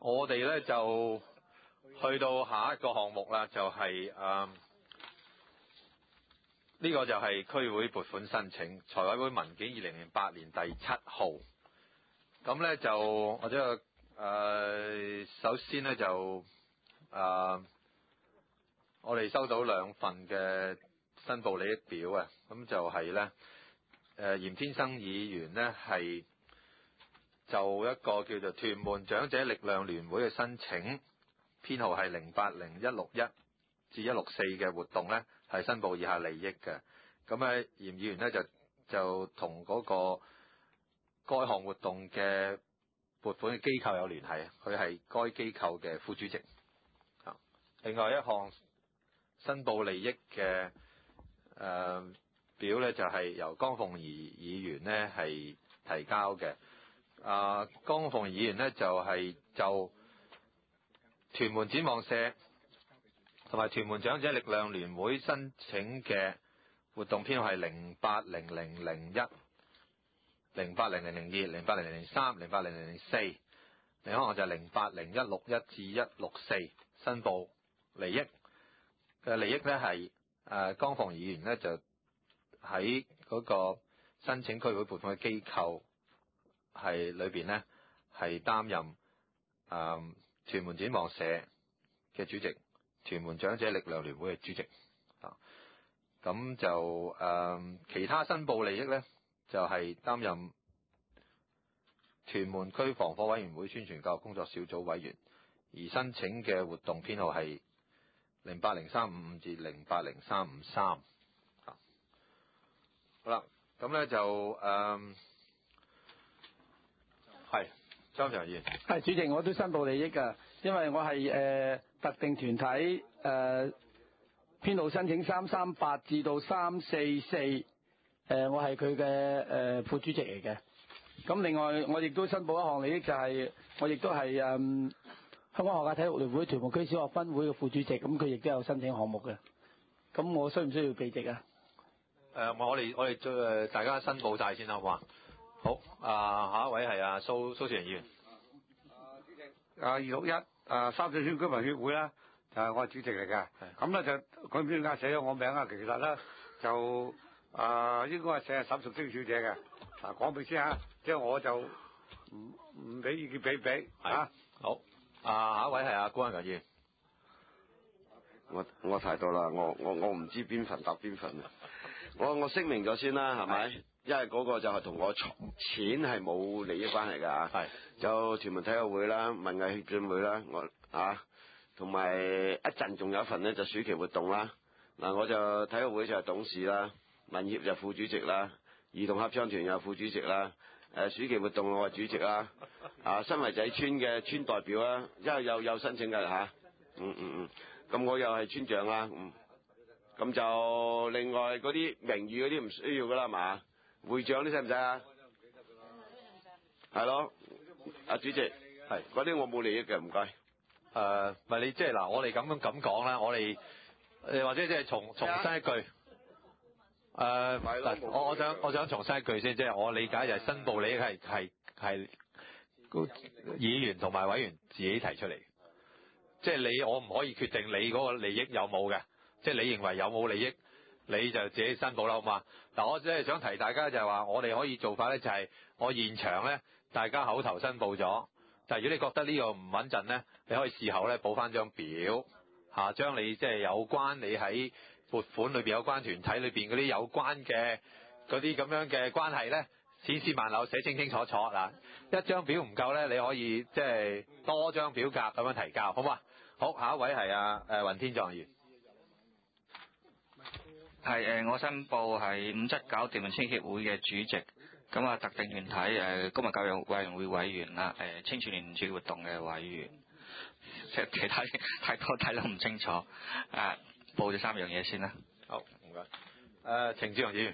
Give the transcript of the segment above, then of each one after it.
我哋咧就去到下一個項目啦，就係呢個就係區議會撥款申請，財委會文件2008年第7號。咁咧就或者首先咧就我哋收到2份嘅申報利益表啊，咁就係咧嚴天生議員呢係就一個叫做屯門長者力量聯會嘅申請，編號係080161至164嘅活動呢係申報以下利益嘅。咁嚴議員呢就同嗰個該項活動嘅撥款嘅機構有聯繫，佢係該機構嘅副主席。另外一項申報利益嘅表呢，就係由江鳳儀議員呢係提交嘅。江鳳儀議員呢就係就屯門展望社同埋屯門長者力量聯會申請嘅活動編號係080001、080002、080003、080004，另一項就係080161至164，申報利益嘅利益呢係江鳳議員呢就喺嗰個申請區議會撥款嘅機構係裏邊呢係擔任屯門展望社嘅主席，屯門長者力量聯會嘅主席。咁就其他申報利益呢，就係擔任屯門區防火委員會宣傳教育工作小組委員，而申請嘅活動編號係080355至080353。好啦，咁呢就係張長議員。 係主席，我都申報利益㗎，因為我係特定團體編號申請338至到344，我係佢嘅副主席嚟嘅。咁另外我亦都申報一項利益，就係我亦都係香港學界體育聯會屯門區小學分會嘅副主席，咁佢亦都有申請項目嘅。咁我需唔需要避席啊？ 我哋大家申報晒先啦，好嘛？好，下一位係蘇少賢議員。 主席，261三水村居民協會啦，就係我係主席嚟嘅。咁咧就佢唔知點解寫咗我名啊，其實咧就應該係寫沈淑貞小姐嘅。講俾先嚇，即係我就唔俾意見俾嚇。 好，下一位係高恩強議員。 我提到啦，我唔知邊份答邊份啊！我聲明咗先啦，係咪？因為嗰個就係同我錢係冇利益關係㗎。係就屯門體育會啦、文藝協進會啦，同埋一陣仲有一份呢，就暑期活動啦。嗱，我就體育會就係董事啦，民協就副主席啦，兒童合唱團又副主席啦。暑期活動我係主席啦。新圍仔村嘅村代表啦，因為有申請㗎嚇。咁我又係村長啦。咁就另外嗰啲名譽嗰啲唔需要㗎啦，係嘛？會長啲使唔使啊？係咯，主席係嗰啲我冇利益嘅，唔該。 唔係你即係嗱，我哋咁講啦，我哋或者即係重申一句。我想重申一句先，即係我理解就係申報利益係議員同埋委員自己提出嚟，即係我唔可以決定你嗰個利益有冇嘅，即係你認為有冇利益，你就自己申報啦，好嘛？嗱，我即係想提大家就係話，我哋可以做法咧，就係我現場咧，大家口頭申報咗，但係如果你覺得呢個唔穩陣咧，你可以事後咧補翻張表嚇，將你即係有關你喺撥款裏邊有關團體裏邊嗰啲有關嘅嗰啲咁樣嘅關係咧，千絲萬縷寫清清楚楚嗱，一張表唔夠咧，你可以即係多張表格咁樣提交，好嘛？好，下一位係雲天壯議員。 係我申報係579屯門青協會嘅主席，咁特定團體公民教育委員會委員啦，青少年主活動嘅委員，其他太多睇得唔清楚，報咗3樣嘢先啦。 好，唔該。程志雄議員。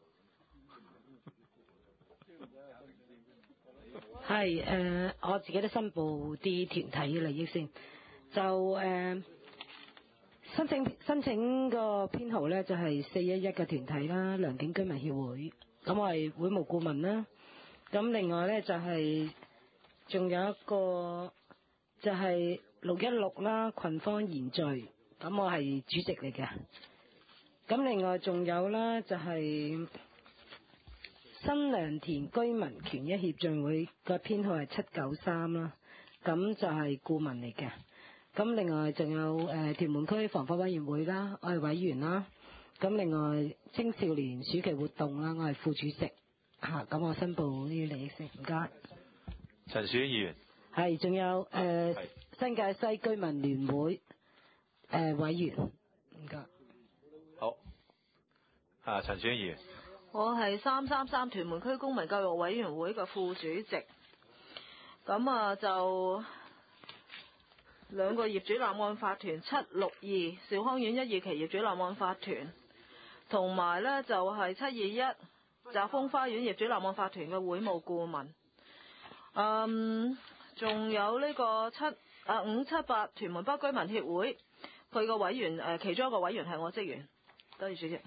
係我自己都申報啲團體嘅利益先，就申請個編號咧就係411嘅團體啦，良景居民協會，咁我係會務顧問啦。咁另外咧就係仲有一個就係616啦，群芳延聚，咁我係主席嚟嘅。咁另外仲有啦，就係新良田居民權益協進會個編號係793啦，咁就係顧問嚟嘅。咁另外仲有屯門區防火委員會啦，我係委員啦。咁另外青少年暑期活動啦，我係副主席嚇。咁我申報呢啲利益先，唔該。 陳樹英議員係，仲有新界西居民聯會委員，唔該。 好，陳樹英議員。 我係333屯門區公民教育委員會嘅副主席。咁就兩個業主立案法團762兆康苑1、2期業主立案法團，同埋呢就係721澤豐花園業主立案法團嘅會務顧問。仲有呢個578屯門北居民協會，佢個委員其中一個委員係我職員。多謝主席。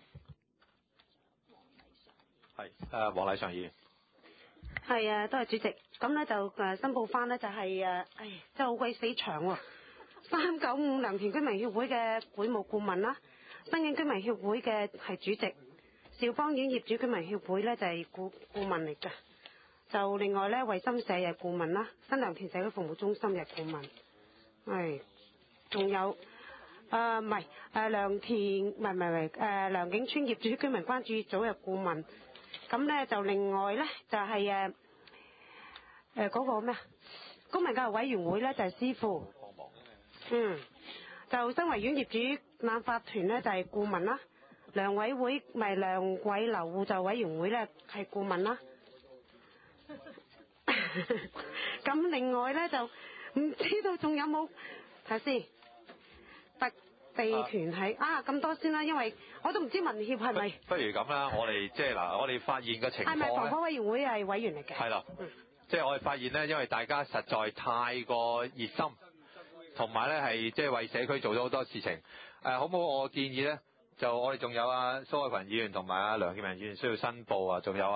係黃麗嫦議員。 係啊，多謝主席。咁咧就申報翻呢，就係真係好鬼死長喎。395良田居民協會嘅會務顧問啦，新景居民協會嘅係主席，兆芳苑業主居民協會咧就係顧問嚟㗎。就另外咧，衛生社嘅顧問啦，新良田社區服務中心嘅顧問，係，仲有良景村業主居民關注組嘅顧問。咁咧就另外咧就係嗰個咩公民教育委員會咧就係師傅，就新圍苑業主立法團咧就係顧問啦，良委樓互助委員會咧係顧問啦。咁另外咧就唔知道仲有冇睇先特地團體咁多先啦，因為我都唔知民協係咪。 不如咁啦，我哋即係嗱，我哋發現嘅情況咧， 係咪防火委員會係委員嚟嘅？ 係啦，即係我哋發現咧，因為大家實在太過熱心，同埋咧係即係為社區做咗好多事情。好唔好？我建議咧，就我哋仲有蘇偉群議員同埋梁健民議員需要申報啊，仲有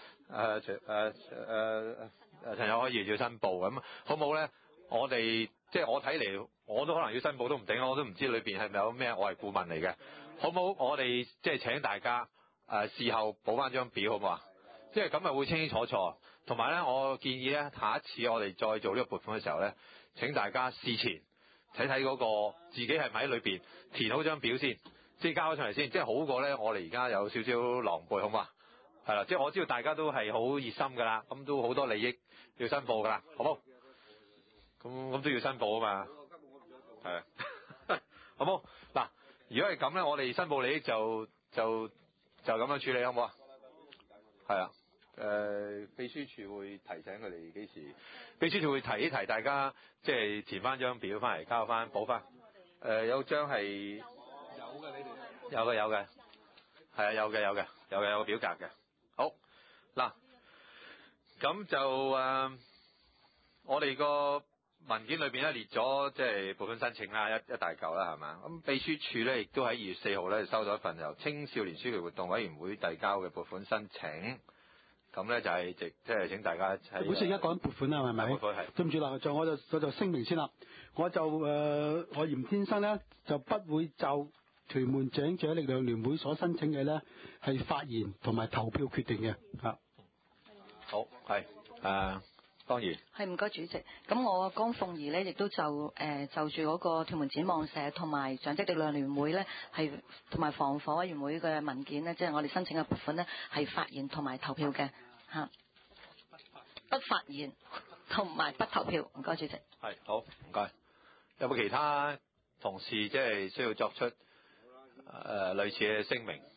陳友凱議員要申報咁，好唔好咧？我哋即係我睇嚟，我都可能要申報都唔定，我都唔知裏邊係咪有咩，我係顧問嚟嘅，好唔好？我哋即係請大家事後補翻張表，好唔好啊？即係咁咪會清清楚楚。同埋咧，我建議咧，下一次我哋再做呢個撥款嘅時候咧，請大家事前睇睇嗰個自己係咪喺裏邊填好張表先，即係交咗上嚟先，即係好過咧，我哋而家有少少狼狽，好嘛？係啦，即係我知道大家都係好熱心噶啦，咁都好多利益要申報噶啦，好冇？咁都要申報啊嘛，係啊，好冇？嗱，如果係咁咧，我哋申報利益就咁樣處理，好唔好啊？係啊，秘書處會提醒佢哋幾時，秘書處會提一提大家，即係填翻張表翻嚟交翻補翻。有張係有嘅，你哋有嘅，係啊，有嘅，有個表格嘅。好嗱，咁就我哋個文件裏邊咧列咗即係撥款申請啦，一大嚿啦，係嘛？咁秘書處咧亦都喺2月4號咧收咗一份由青少年暑期活動委員會遞交嘅撥款申請，咁咧就係即係請大家喺本身而家講緊撥款啦，係咪？撥款係。對唔住啦，我就聲明先啦，我嚴先生咧就不會就屯門長者力量聯會所申請嘅咧係發言同埋投票決定嘅嚇。 好，係當然係，唔該主席。咁我江鳳儀咧亦都就住嗰個屯門展望社同埋長者力量聯會咧係同埋防火委員會嘅文件咧，即係我哋申請嘅撥款咧係發言同埋投票嘅嚇，不發言同埋不投票。唔該主席。 係，好，唔該。有冇其他同事即係需要作出類似嘅聲明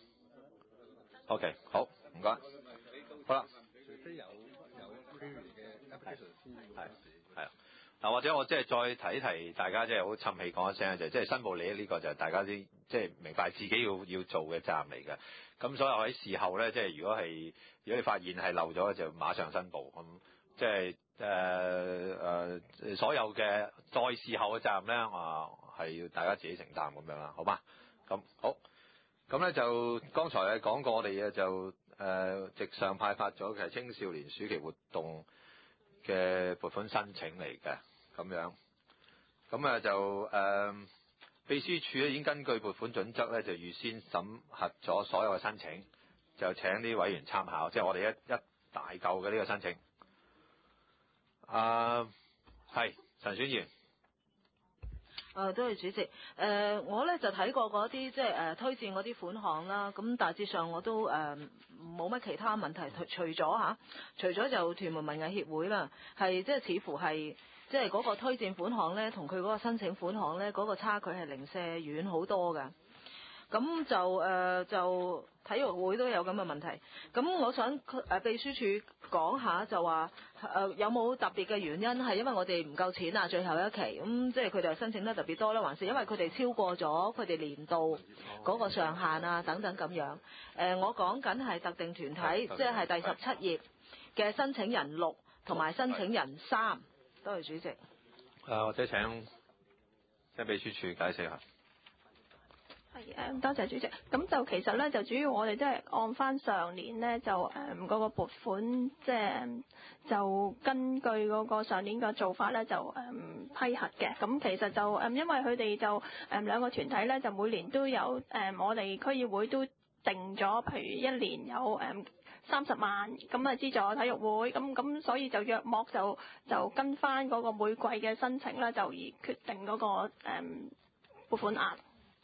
？OK， 好，唔該。好啦。係啊，嗱，或者我即係再提一提大家，即係好沉氣講一聲，就即係申報利益呢個就係大家啲即係明白自己要做嘅責任嚟嘅。咁所以喺事後咧，即係如果你發現係漏咗，就馬上申報。咁即係所有嘅再事後嘅責任咧，係要大家自己承擔咁樣啦，好嗎？咁好，咁咧就剛才講過，我哋就直上派發咗其實青少年暑期活動嘅撥款申請嚟嘅，咁樣咁啊就秘書處咧已經根據撥款準則咧就預先審核咗所有嘅申請，就請啲委員參考，即係我哋一大嚿嘅呢個申請。係陳選員。 多謝主席。我咧就睇過嗰啲即係推薦嗰啲款項啦，咁大致上我都冇乜其他問題，除咗就屯門文藝協會啦，係即係似乎係即係嗰個推薦款項咧，同佢嗰個申請款項咧嗰個差距係零舍遠好多㗎。咁就體育會都有咁嘅問題。咁我想秘書處講下就話有冇特別嘅原因係因為我哋唔夠錢啊最後一期，咁即係佢哋申請得特別多咧，還是因為佢哋超過咗佢哋年度嗰個上限啊等等咁樣？我講緊係特定團體，即係第17頁嘅申請人6同埋申請人3。多謝主席。 或者請秘書處解釋下。 係多謝主席。咁就其實咧，就主要我哋都係按翻上年咧，就嗰個撥款，即係就根據嗰個上年嘅做法咧，就批核嘅。咁其實就因為佢哋就兩個團體咧，就每年都有我哋區議會都定咗，譬如一年有30萬咁啊資助體育會，咁所以就約莫就跟翻嗰個每季嘅申請啦，就而決定嗰個撥款額。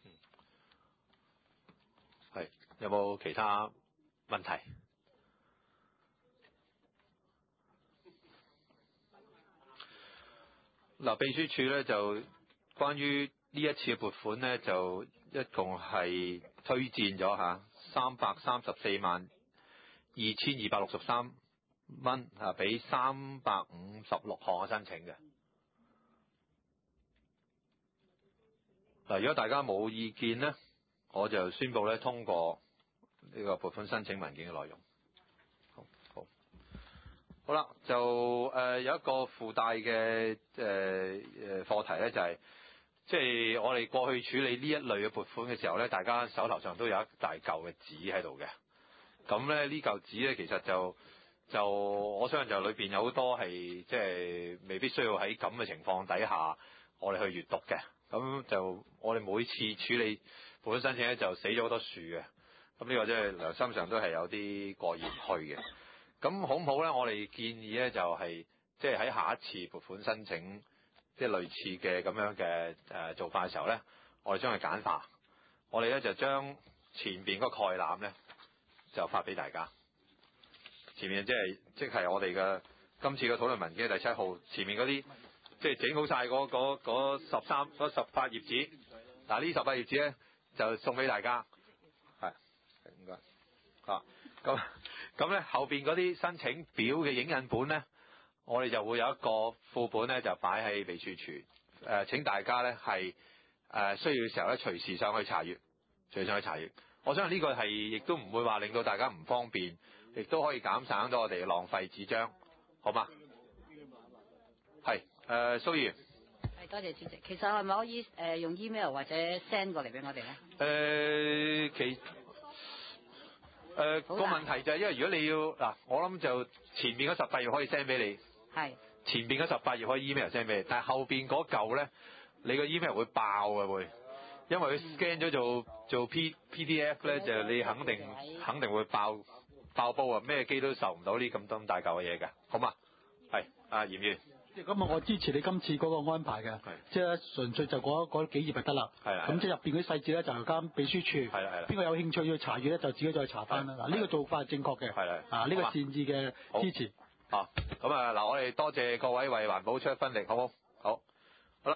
係，有冇其他問題？嗱，秘書處咧就關於呢一次嘅撥款咧，就一共係推薦咗3342263蚊俾356項嘅申請嘅。嗱，如果大家冇意見咧，我就宣布咧通過呢個撥款申請文件嘅內容。好啦，就有一個附帶嘅課題咧，就係即係我哋過去處理呢一類嘅撥款嘅時候咧，大家手頭上都有一大嚿嘅紙喺度嘅。咁咧呢嚿紙咧，其實就我相信就裏邊有好多係即係未必需要喺咁嘅情況底下我哋去閱讀嘅。咁就我哋每次處理撥款申請咧，就死咗好多樹嘅。咁呢個即係良心上都係有啲過意唔去嘅。咁好唔好咧？我哋建議咧就係即係喺下一次撥款申請即係類似嘅咁樣嘅做法嘅時候咧，我哋將佢簡化。我哋咧就將前邊嗰個概覽咧就發俾大家。前面即係我哋嘅今次嘅討論文件嘅第7號，前面嗰啲即係整好晒嗰18頁紙。嗱，呢18頁紙咧就送俾大家。係，唔該。咁咧後邊嗰啲申請表嘅影印本咧，我哋就會有一個副本咧，就擺喺秘書處。請大家咧係需要嘅時候咧，隨時上去查閱，我相信呢個係亦都唔會話令到大家唔方便，亦都可以減省到我哋浪費紙張，好嗎？係蘇議員。 係，多謝主席。其實係咪可以用 email 或者 send 過嚟俾我哋咧？個問題就係因為如果你要嗱，我諗就前面嗰18頁可以 send 俾你，係前面嗰18頁可以 email send 俾你，但係後邊嗰嚿咧，你個 email 會爆嘅會，因為佢 scan 咗做 PDF 咧，就你肯定會爆煲啊！咩機都受唔到呢咁大嚿嘅嘢嘅，好嘛？係嚴議員。 咁啊，我支持你今次嗰個安排嘅，即係純粹就嗰幾頁就得啦。係啦。咁即係入邊嗰啲細節咧，就交秘書處。係啦。邊個有興趣要查閱咧，就自己再查翻啦。嗱，呢個做法係正確嘅。係啦。呢個善意嘅支持。 咁我哋多謝各位為環保出一分力，好唔好？